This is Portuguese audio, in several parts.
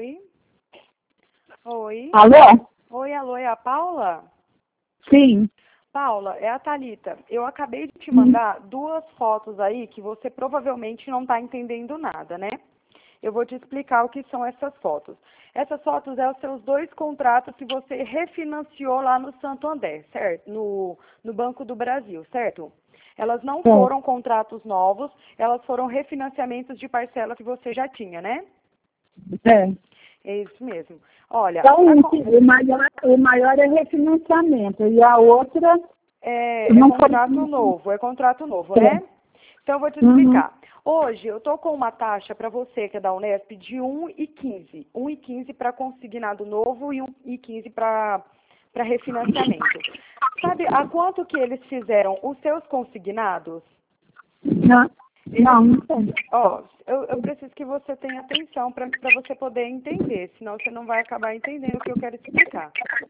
Oi? Oi? Alô? Oi, alô, é a Paula? Sim. Paula, é a Thalita. Eu acabei de te mandar duas fotos aí que você provavelmente não está entendendo nada, né? Eu vou te explicar o que são essas fotos. Essas fotos são os seus dois contratos que você refinanciou lá no Santander, certo? No Banco do Brasil, certo? Elas não foram contratos novos, elas foram refinanciamentos de parcela que você já tinha, né? É. É isso mesmo. Olha, Então, o maior é refinanciamento e a outra é não contrato novo, né? Então, eu vou te explicar. Hoje, eu estou com uma taxa para você, que é da Unesp, de 1,15. 1,15 para consignado novo e 1,15 para refinanciamento. Sabe a quanto que eles fizeram os seus consignados? Não tem. Ó, eu preciso que você tenha atenção para você poder entender, senão você não vai acabar entendendo o que eu quero explicar.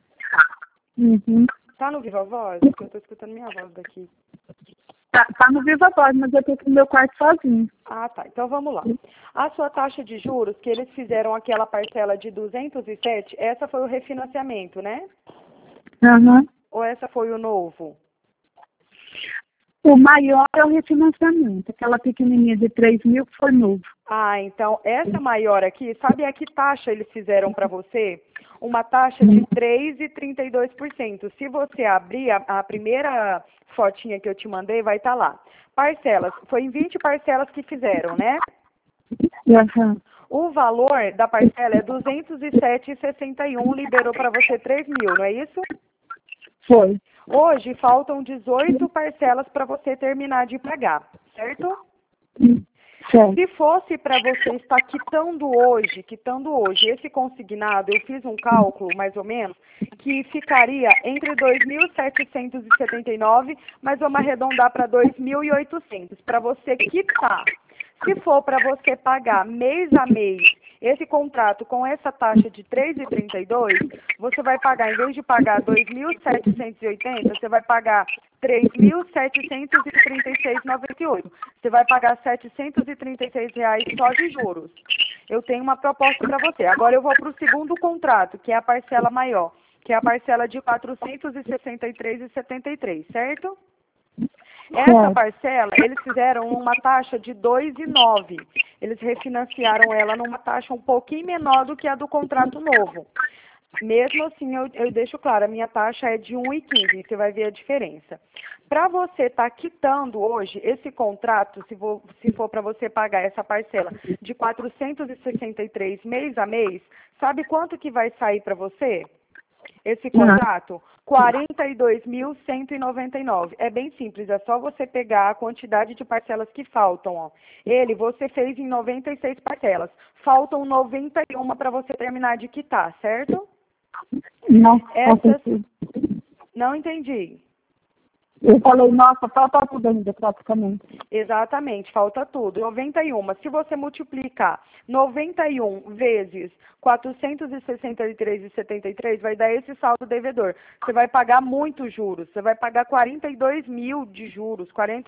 Tá no Viva Voz? Porque eu estou escutando minha voz daqui. Tá no Viva Voz, mas eu estou aqui no meu quarto sozinho. Ah, tá. Então vamos lá. A sua taxa de juros, que eles fizeram aquela parcela de 207, essa foi o refinanciamento, né? Ou essa foi o novo? O maior é o refinanciamento, aquela pequenininha de 3.000 que foi novo. Ah, então essa maior aqui, sabe a que taxa eles fizeram para você? Uma taxa de 3,32%. Se você abrir a primeira fotinha que eu te mandei, vai estar lá. Parcelas, foi em 20 parcelas que fizeram, né? O valor da parcela é 207,61, liberou para você 3.000, não é isso? Foi. Hoje faltam 18 parcelas para você terminar de pagar, certo? Certo. Se fosse para você estar quitando hoje, esse consignado, eu fiz um cálculo, mais ou menos, que ficaria entre 2.779, mas vamos arredondar para 2.800, para você quitar. Se for para você pagar mês a mês esse contrato com essa taxa de 3,32, você vai pagar, em vez de pagar 2.780, você vai pagar 3.736,98. Você vai pagar R$736 só de juros. Eu tenho uma proposta para você. Agora eu vou para o segundo contrato, que é a parcela maior, que é a parcela de R$463,73, certo? Essa parcela, eles fizeram uma taxa de 2,9. Eles refinanciaram ela numa taxa um pouquinho menor do que a do contrato novo. Mesmo assim, eu deixo claro, a minha taxa é de 1,15, você vai ver a diferença. Para você estar quitando hoje esse contrato, se for para você pagar essa parcela de 463 mês a mês, sabe quanto que vai sair para você? Esse contrato? R$42.199. É bem simples, é só você pegar a quantidade de parcelas que faltam. Ó. Você fez em 96 parcelas. Faltam 91 para você terminar de quitar, certo? Não entendi. Eu falei, nossa, falta tudo ainda praticamente. Exatamente, falta tudo. 91. Se você multiplicar 91 vezes 463,73, vai dar esse saldo devedor. Você vai pagar muitos juros. Você vai pagar 42 mil de juros,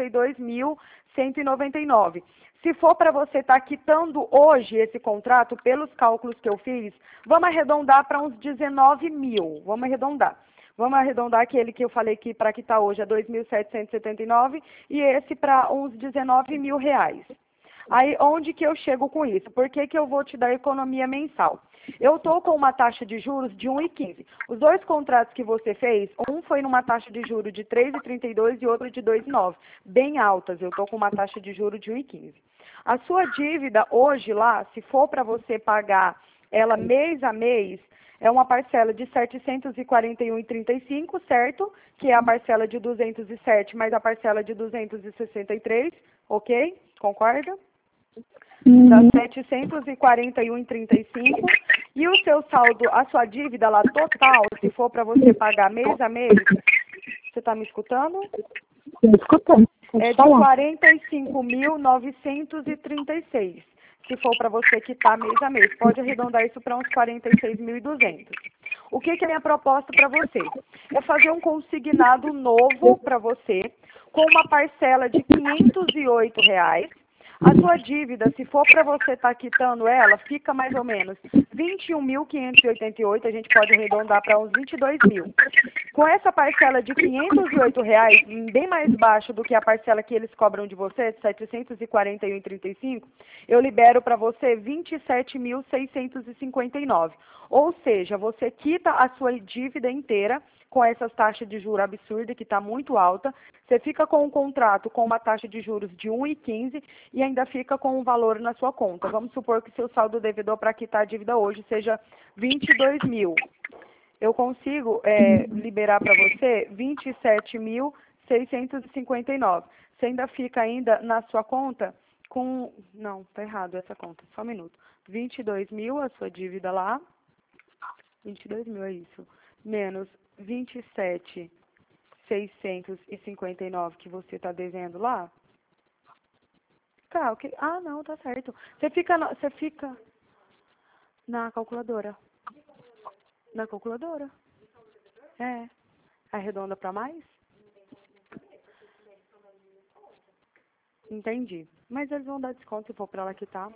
42.199. Se for para você estar quitando hoje esse contrato, pelos cálculos que eu fiz, vamos arredondar para uns 19 mil. Vamos arredondar aquele que eu falei que para quitar hoje é 2.779 e esse para uns 19 mil reais. Aí, onde que eu chego com isso? Por que eu vou te dar economia mensal? Eu estou com uma taxa de juros de 1,15. Os dois contratos que você fez, um foi numa taxa de juros de 3,32 e outro de 2,9. Bem altas, eu estou com uma taxa de juros de 1,15. A sua dívida hoje lá, se for para você pagar ela mês a mês, é uma parcela de 741,35, certo? Que é a parcela de 207 mais a parcela de 263, ok? Concorda? Dá 741,35. E o seu saldo, a sua dívida lá total, se for para você pagar mês a mês, você está me escutando? Estou escutando. É de 45.936. Se for para você quitar mês a mês, pode arredondar isso para uns 46.200. O que é a minha proposta para você? É fazer um consignado novo para você, com uma parcela de R$508, A sua dívida, se for para você estar quitando ela, fica mais ou menos 21.588, a gente pode arredondar para uns 22 mil. Com essa parcela de R$ 508, bem mais baixo do que a parcela que eles cobram de você, de 741,35, eu libero para você 27.659. Ou seja, você quita a sua dívida inteira com essas taxas de juros absurdas, que está muito alta. Você fica com um contrato com uma taxa de juros de 1,15 e ainda fica com um valor na sua conta. Vamos supor que seu saldo devedor para quitar a dívida hoje seja 22 mil. Eu consigo liberar para você 27.659. Você ainda fica ainda na sua conta com... Não, tá errado essa conta, só um minuto. 22 mil a sua dívida lá. 22 mil é isso. Menos 27.659 que você está devendo lá. Tá, ah, não, tá certo. Você fica na calculadora. Na calculadora. É. Arredonda para mais? Entendi. Mas eles vão dar desconto se for para ela quitar.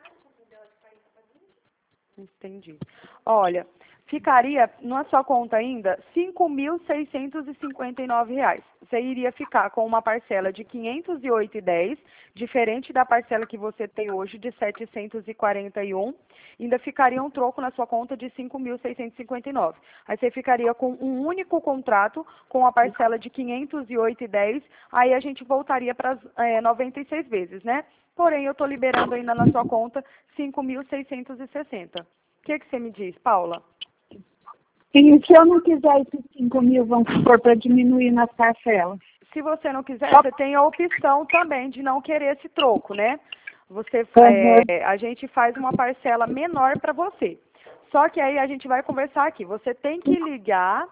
Entendi. Olha, ficaria na sua conta ainda R$ 5.659. Você iria ficar com uma parcela de R$ 508,10, diferente da parcela que você tem hoje de R$ 741. Ainda ficaria um troco na sua conta de R$ 5.659. Aí você ficaria com um único contrato com a parcela de R$ 508,10. Aí a gente voltaria para as 96 vezes, né? Porém, eu estou liberando ainda na sua conta 5.660. O que você me diz, Paula? E se eu não quiser esses 5 mil, vamos supor, para diminuir nas parcelas? Se você não quiser, você tem a opção também de não querer esse troco, né? A gente faz uma parcela menor para você. Só que aí a gente vai conversar aqui. Você tem que ligar...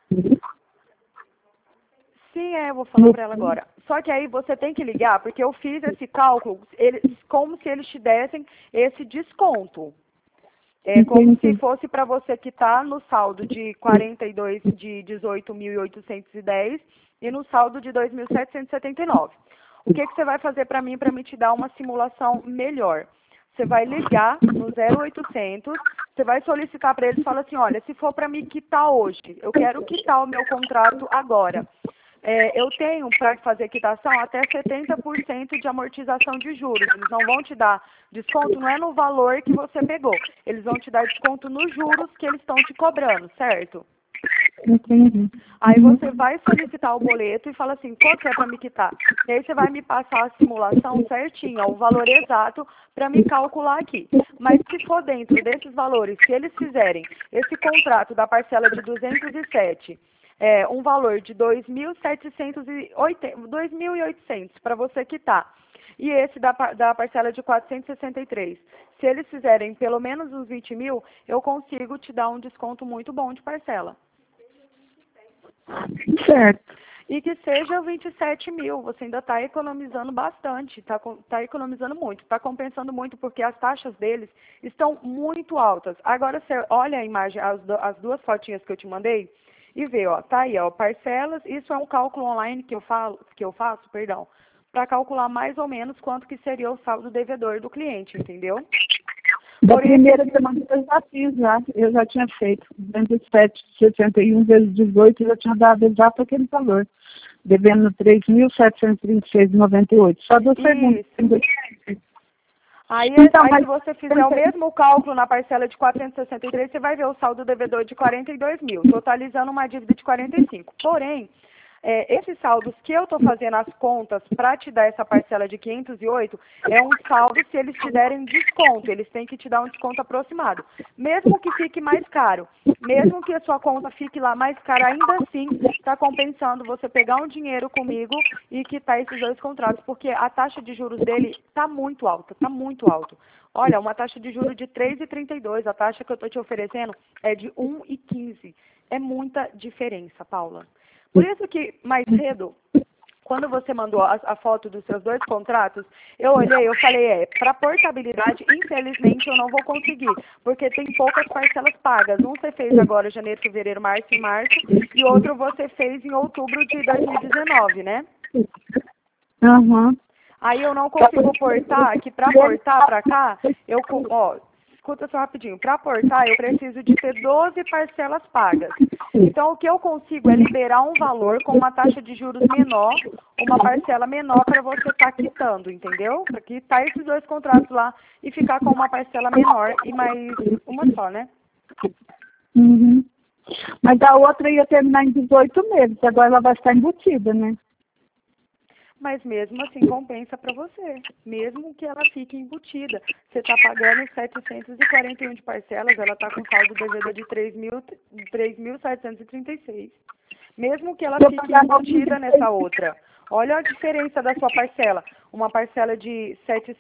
Sim, eu vou falar para ela agora. Só que aí você tem que ligar, porque eu fiz esse cálculo como se eles te dessem esse desconto. É como se fosse para você quitar no saldo de 42 de 18.810 e no saldo de 2.779. O que você vai fazer para mim te dar uma simulação melhor? Você vai ligar no 0800, você vai solicitar para eles e fala assim, olha, se for para me quitar hoje, eu quero quitar o meu contrato agora. Eu tenho para fazer quitação até 70% de amortização de juros. Eles não vão te dar desconto, não é no valor que você pegou. Eles vão te dar desconto nos juros que eles estão te cobrando, certo? Entendi. Aí você vai solicitar o boleto e fala assim, quanto é para me quitar? E aí você vai me passar a simulação certinha, o valor exato para me calcular aqui. Mas se for dentro desses valores, se eles fizerem esse contrato da parcela de 207, um valor de 2.800 para você quitar. E esse da parcela de 463. Se eles fizerem pelo menos uns 20 mil, eu consigo te dar um desconto muito bom de parcela. Certo. E que seja 27 mil, você ainda está economizando bastante, está economizando muito, está compensando muito, porque as taxas deles estão muito altas. Agora você olha a imagem, as duas fotinhas que eu te mandei, e vê, ó, tá aí, ó, parcelas, isso é um cálculo online que eu faço, para calcular mais ou menos quanto que seria o saldo devedor do cliente, entendeu? Da primeira semana eu já fiz, eu já tinha feito. 207,61 vezes 18, eu já tinha dado exato aquele valor, devendo 3.736,98. Só do segundo. Aí, então, se você fizer o mesmo cálculo na parcela de 463, você vai ver o saldo devedor de 42 mil, totalizando uma dívida de 45. Porém, esses saldos que eu estou fazendo as contas para te dar essa parcela de 508, é um saldo se eles te derem desconto, eles têm que te dar um desconto aproximado. Mesmo que fique mais caro, mesmo que a sua conta fique lá mais cara, ainda assim está compensando você pegar um dinheiro comigo e quitar esses dois contratos, porque a taxa de juros dele está muito alta, está muito alto. Olha, uma taxa de juros de 3,32, a taxa que eu estou te oferecendo é de 1,15. É muita diferença, Paula. Por isso que, mais cedo, quando você mandou a foto dos seus dois contratos, eu olhei, eu falei, para portabilidade, infelizmente, eu não vou conseguir, porque tem poucas parcelas pagas. Um você fez agora, janeiro, fevereiro, março e março, e outro você fez em outubro de 2019, né? Uhum. Aí eu não consigo portar, que para portar para cá, escuta só rapidinho, para portar eu preciso de ter 12 parcelas pagas. Então o que eu consigo é liberar um valor com uma taxa de juros menor, uma parcela menor para você estar quitando, entendeu? Para quitar esses dois contratos lá e ficar com uma parcela menor e mais uma só, né? Uhum. Mas a outra ia terminar em 18 meses, agora ela vai estar embutida, né? Mas mesmo assim compensa para você, mesmo que ela fique embutida. Você está pagando 741 de parcelas, ela está com saldo devedor de 3.736. Mesmo que ela fique embutida nessa outra. Olha a diferença da sua parcela. Uma parcela de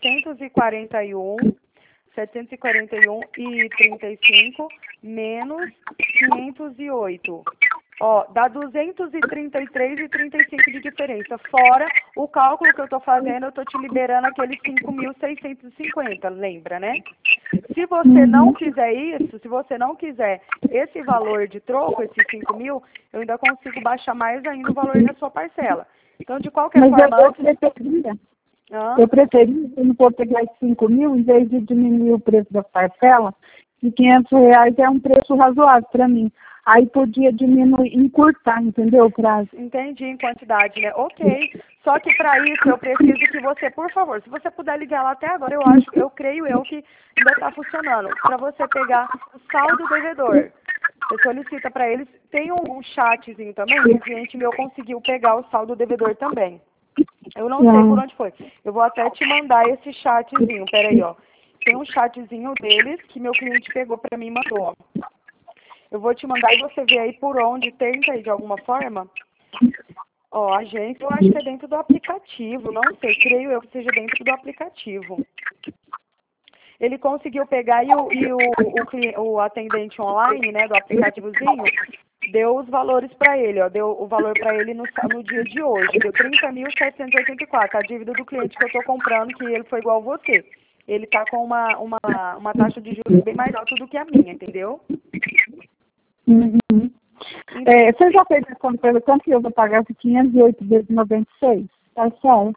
741,35 menos 508. Ó, dá 233,35 de diferença. Fora o cálculo que eu estou fazendo, eu estou te liberando aqueles 5.650, lembra, né? Se você não quiser isso, se você não quiser esse valor de troco, esses 5.000, eu ainda consigo baixar mais ainda o valor da sua parcela. Então, de qualquer forma... Eu preferia, se não for pegar esses 5.000, em vez de diminuir o preço da parcela, de R$ 500 é um preço razoável para mim. Aí podia diminuir, encurtar, entendeu, o prazo? Entendi, em quantidade, né? Ok. Só que para isso eu preciso que você, por favor, se você puder ligar lá até agora, creio eu que ainda está funcionando. Para você pegar o saldo devedor. Você solicita para eles, tem um chatzinho também, um cliente meu conseguiu pegar o saldo devedor também. Eu não sei por onde foi. Eu vou até te mandar esse chatzinho, peraí, ó. Tem um chatzinho deles que meu cliente pegou para mim e mandou, ó. Eu vou te mandar e você vê aí por onde, tenta aí de alguma forma. Ó, a agência, eu acho que é dentro do aplicativo, não sei, creio eu que seja dentro do aplicativo. Ele conseguiu pegar e o atendente online, né, do aplicativozinho, deu os valores para ele, ó, deu o valor para ele no dia de hoje, deu 30.784, a dívida do cliente que eu estou comprando, que ele foi igual a você. Ele está com uma taxa de juros bem mais alta do que a minha, entendeu? Uhum. Você já fez a conta pelo quanto que eu vou pagar de 508 vezes 96? Tá certo.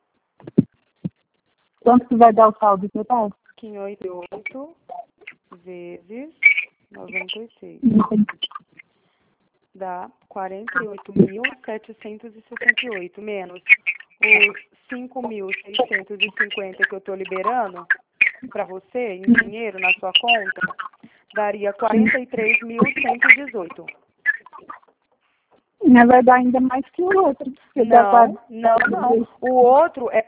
Quanto que vai dar o saldo total? 508 vezes 96. Dá 48.768 menos os 5.650 que eu estou liberando para você em dinheiro na sua conta, daria 43.118. Mas vai dar ainda mais que o outro. Não. O outro é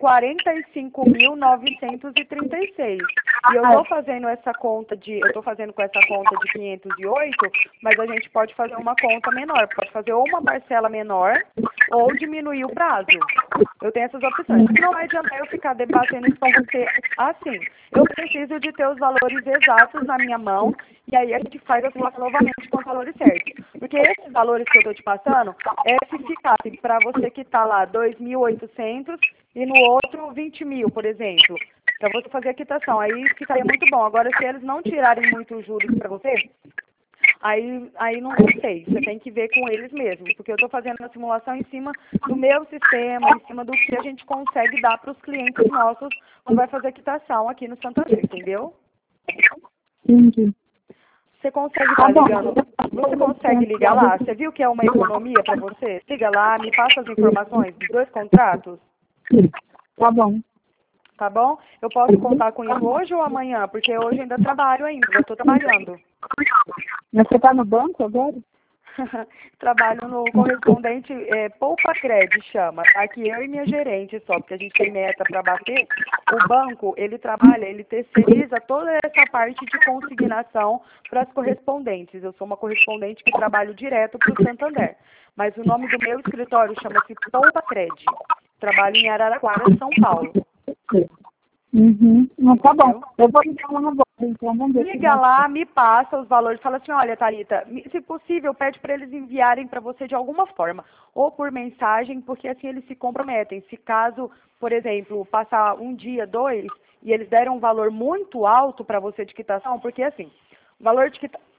45.936. E eu estou fazendo essa conta eu estou fazendo com essa conta de 508, mas a gente pode fazer uma conta menor. Pode fazer ou uma parcela menor ou diminuir o prazo. Eu tenho essas opções. Não vai adiantar eu ficar debatendo isso com você assim. Eu preciso de ter os valores exatos na minha mão e aí a gente faz a simulação novamente com os valores certos. Porque esses valores que eu estou te passando se ficasse para você que está lá 2.800 e no outro 20.000, por exemplo, para você fazer a quitação. Aí ficaria muito bom. Agora, se eles não tirarem muito juros para você, aí não sei. Você tem que ver com eles mesmos. Porque eu estou fazendo a simulação em cima do meu sistema, em cima do que a gente consegue dar para os clientes nossos quando vai fazer a quitação aqui no Santander, entendeu? Entendi. Você consegue estar ligando? Você consegue ligar lá? Você viu que é uma economia para você? Liga lá, me passa as informações dos dois contratos. Tá bom. Tá bom? Eu posso contar com isso hoje ou amanhã? Porque hoje ainda trabalho ainda, eu estou trabalhando. Mas você está no banco agora? Trabalho no correspondente Poupa Cred, chama. Aqui eu e minha gerente só, porque a gente tem meta para bater. O banco, ele terceiriza toda essa parte de consignação para as correspondentes. Eu sou uma correspondente que trabalho direto para o Santander. Mas o nome do meu escritório chama-se Poupa Cred. Trabalho em Araraquara, São Paulo. Uhum. Não, tá bom. Eu vou ligar lá no banco, então vamos ver. Liga lá, me passa os valores, fala assim, olha, Thalita, se possível, pede para eles enviarem para você de alguma forma, ou por mensagem, porque assim eles se comprometem. Se caso, por exemplo, passar um dia, 2, e eles deram um valor muito alto para você de quitação, porque assim, o valor de quitação...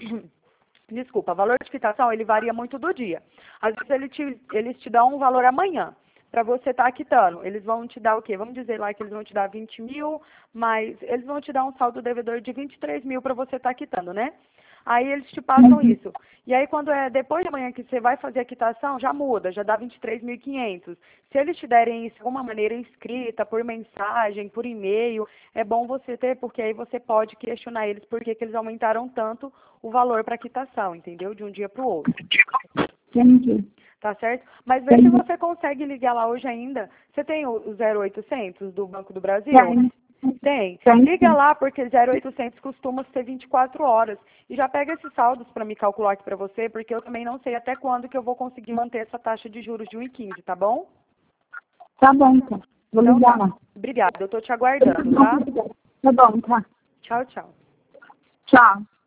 Desculpa, o valor de quitação, ele varia muito do dia. Às vezes eles te dão um valor amanhã. para você estar quitando. Eles vão te dar o quê? Vamos dizer lá que eles vão te dar 20 mil, mas eles vão te dar um saldo devedor de 23 mil para você estar quitando, né? Aí eles te passam isso. E aí quando é depois de amanhã que você vai fazer a quitação, já muda, já dá 23.500. Se eles te derem isso de alguma maneira escrita, por mensagem, por e-mail, é bom você ter, porque aí você pode questionar eles por que eles aumentaram tanto o valor para a quitação, entendeu? De um dia para o outro. Entendi. Tá certo? Mas vê se você consegue ligar lá hoje ainda. Você tem o 0800 do Banco do Brasil? Tem. Liga lá, porque 0800 costuma ser 24 horas. E já pega esses saldos para me calcular aqui para você, porque eu também não sei até quando que eu vou conseguir manter essa taxa de juros de 1,15, tá bom? Tá bom, então. Vou Então ligar tá. lá. Obrigada, eu tô te aguardando, tá? Tá bom, tá. Tchau, tchau. Tchau.